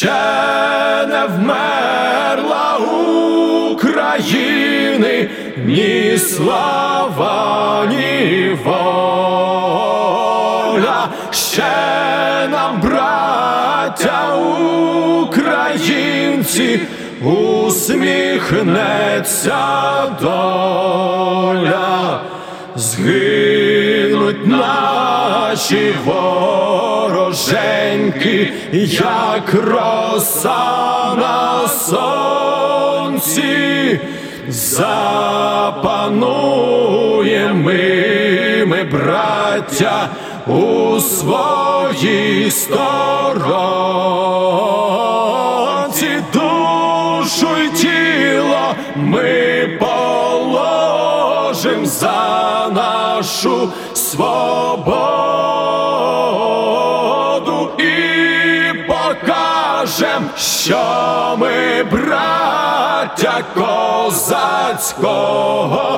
Ще не вмерла України ні слава, ні воля. Ще нам, браття українці, усміхнеться доля. Згинуть наші вороженьки, як роса на сонці. Запануємо ми, браття, у своїй сторонці. Душу й тіло ми положим за нашу свободу і покажем, що ми браття козацького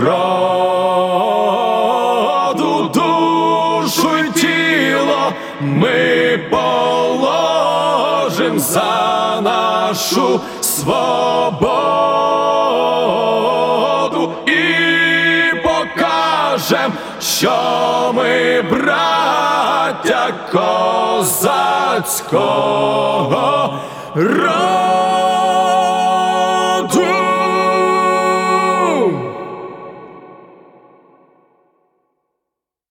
роду. Душу й тіло ми положим за нашу свободу і покажем, що ми браття козацького роду.